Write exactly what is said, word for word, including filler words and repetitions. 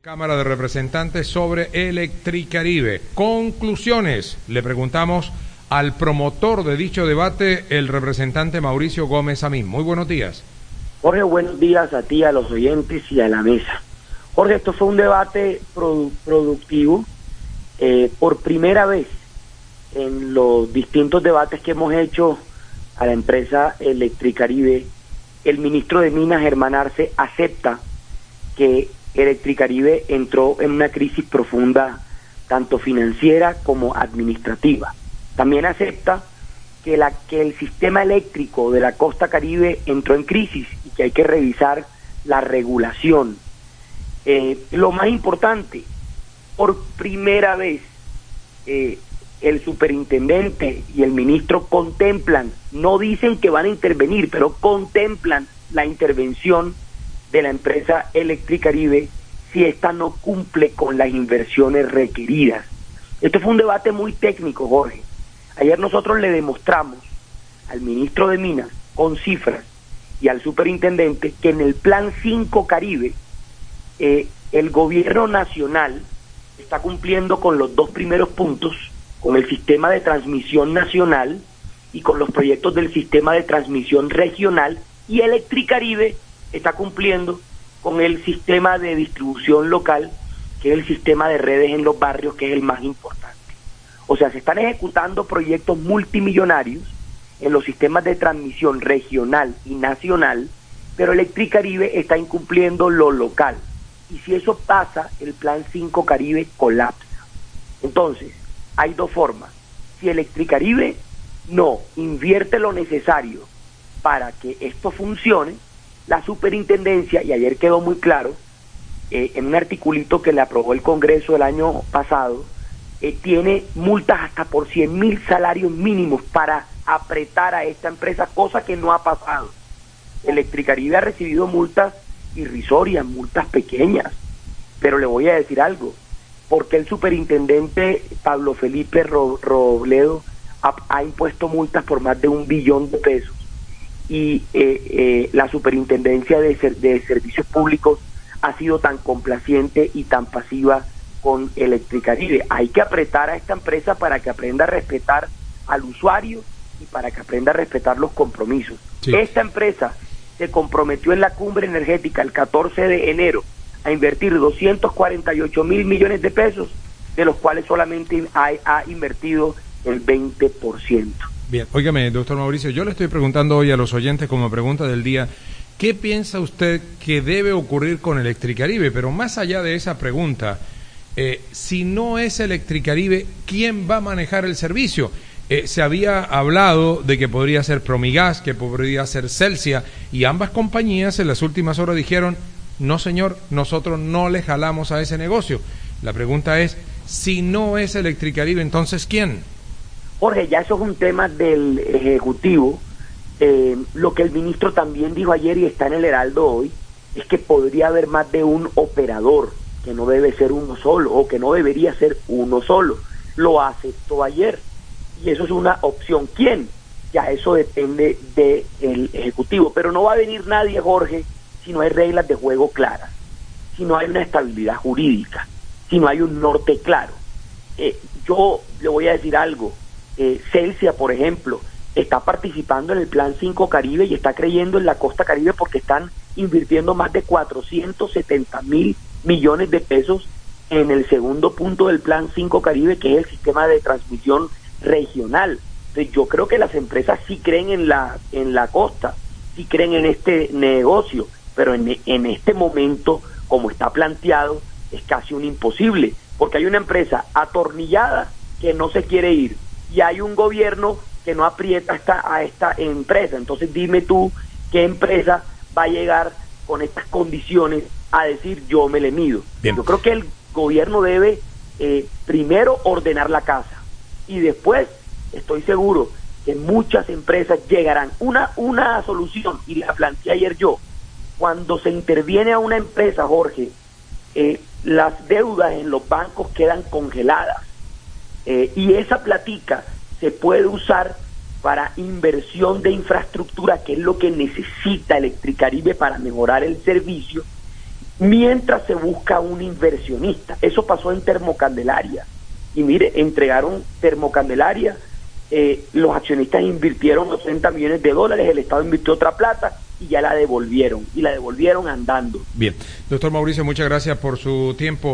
Cámara de Representantes sobre Electricaribe. Conclusiones. Le preguntamos al promotor de dicho debate, el representante Mauricio Gómez Amín. Muy buenos días. Jorge, buenos días a ti, a los oyentes y a la mesa. Jorge, esto fue un debate produ productivo. Eh, por primera vez en los distintos debates que hemos hecho a la empresa Electricaribe, el ministro de Minas, Germán Arce, acepta que Electricaribe entró en una crisis profunda, tanto financiera como administrativa. También acepta que, la, que el sistema eléctrico de la costa Caribe entró en crisis y que hay que revisar la regulación. Eh, lo más importante, por primera vez, eh, el superintendente y el ministro contemplan, no dicen que van a intervenir, pero contemplan la intervención de la empresa Electricaribe si ésta no cumple con las inversiones requeridas. Este fue un debate muy técnico, Jorge. Ayer nosotros le demostramos al ministro de Minas, con cifras, y al superintendente, que en el Plan cinco Caribe, eh, el gobierno nacional está cumpliendo con los dos primeros puntos, con el sistema de transmisión nacional y con los proyectos del sistema de transmisión regional, y Electricaribe está cumpliendo con el sistema de distribución local, que es el sistema de redes en los barrios, que es el más importante. O sea, se están ejecutando proyectos multimillonarios en los sistemas de transmisión regional y nacional, pero Electricaribe está incumpliendo lo local. Y si eso pasa, el Plan cinco Caribe colapsa. Entonces, hay dos formas. Si Electricaribe no invierte lo necesario para que esto funcione, la superintendencia, y ayer quedó muy claro, eh, en un articulito que le aprobó el Congreso el año pasado, eh, tiene multas hasta por cien mil salarios mínimos para apretar a esta empresa, cosa que no ha pasado. Electricaribe ha recibido multas irrisorias, multas pequeñas, pero le voy a decir algo, porque el superintendente Pablo Felipe Ro Robledo ha, ha impuesto multas por más de un billón de pesos, y eh, eh, la superintendencia de, ser, de servicios públicos ha sido tan complaciente y tan pasiva con Electricaribe. Hay que apretar a esta empresa para que aprenda a respetar al usuario y para que aprenda a respetar los compromisos. Sí. Esta empresa se comprometió en la cumbre energética el catorce de enero a invertir doscientos cuarenta y ocho mil millones de pesos, de los cuales solamente ha, ha invertido el veinte por ciento. Bien, óigame, doctor Mauricio, yo le estoy preguntando hoy a los oyentes como pregunta del día, ¿qué piensa usted que debe ocurrir con Electricaribe? Pero más allá de esa pregunta, eh, si no es Electricaribe, ¿quién va a manejar el servicio? Eh, se había hablado de que podría ser Promigas, que podría ser Celsia, y ambas compañías en las últimas horas dijeron, no señor, nosotros no le jalamos a ese negocio. La pregunta es, si no es Electricaribe, entonces ¿quién? Jorge, ya eso es un tema del Ejecutivo. Eh, lo que el ministro también dijo ayer y está en el Heraldo hoy, es que podría haber más de un operador, que no debe ser uno solo, o que no debería ser uno solo. Lo aceptó ayer, y eso es una opción. ¿Quién? Ya eso depende del Ejecutivo, pero no va a venir nadie, Jorge, si no hay reglas de juego claras, si no hay una estabilidad jurídica, si no hay un norte claro. Eh, yo le voy a decir algo, eh, Celsia, por ejemplo, está participando en el Plan cinco Caribe y está creyendo en la costa Caribe porque están invirtiendo más de cuatrocientos setenta mil millones de pesos en el segundo punto del Plan cinco Caribe, que es el sistema de transmisión regional. Entonces, yo creo que las empresas sí creen en la en la costa, sí creen en este negocio, pero en, en este momento, como está planteado, es casi un imposible, porque hay una empresa atornillada que no se quiere ir, y hay un gobierno que no aprieta esta, a esta empresa. Entonces dime tú, ¿qué empresa va a llegar con estas condiciones a decir yo me le mido? Bien. Yo creo que el gobierno debe eh, primero ordenar la casa, y después estoy seguro que muchas empresas llegarán. Una, una solución, y la planteé ayer yo, cuando se interviene a una empresa, Jorge, eh, las deudas en los bancos quedan congeladas, eh, y esa platica se puede usar para inversión de infraestructura, que es lo que necesita Electricaribe para mejorar el servicio, mientras se busca un inversionista. Eso pasó en Termocandelaria. Y mire, entregaron Termocandelaria, eh, los accionistas invirtieron ochenta millones de dólares, el Estado invirtió otra plata y ya la devolvieron, y la devolvieron andando. Bien, doctor Mauricio, muchas gracias por su tiempo.